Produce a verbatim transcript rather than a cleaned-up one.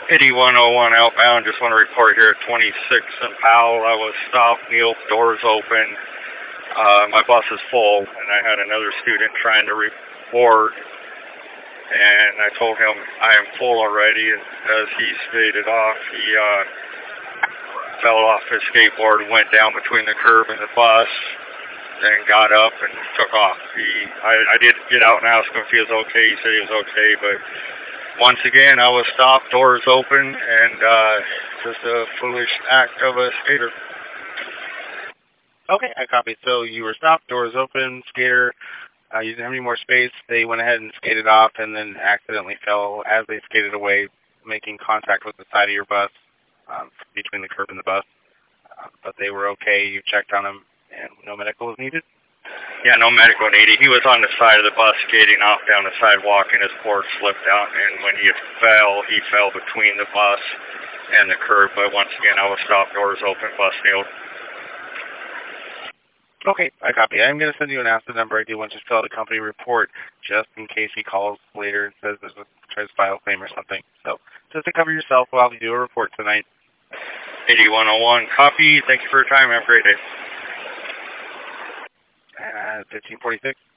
eighty-one oh one outbound, just want to report here at twenty-six and Powell. I was stopped, Neil, doors open. Uh, my bus is full, and I had another student trying to report, and I told him I am full already, and as he skated off, he uh, fell off his skateboard and went down between the curb and the bus, then got up and took off. He, I, I did get out and ask him if he was okay. He said he was okay, but once again, I was stopped, doors open, and uh, just a foolish act of a skater. Okay, I copy. So you were stopped, doors open, skater, uh, you didn't have any more space. They went ahead and skated off and then accidentally fell as they skated away, making contact with the side of your bus, um, between the curb and the bus. Uh, but they were okay. You checked on them, and no medical was needed? Yeah, no medical needed. He was on the side of the bus skating off down the sidewalk, and his board slipped out, and when he fell, he fell between the bus and the curb. But once again, I was stopped, doors open, bus nailed. Okay, I copy. I'm going to send you an A S A number. I do want you to fill out a company report just in case he calls later and says there's a tries to file a claim or something. So just to cover yourself while you do a report tonight. eighty-one oh one, copy. Thank you for your time. Have a great day. Uh, fifteen forty-six.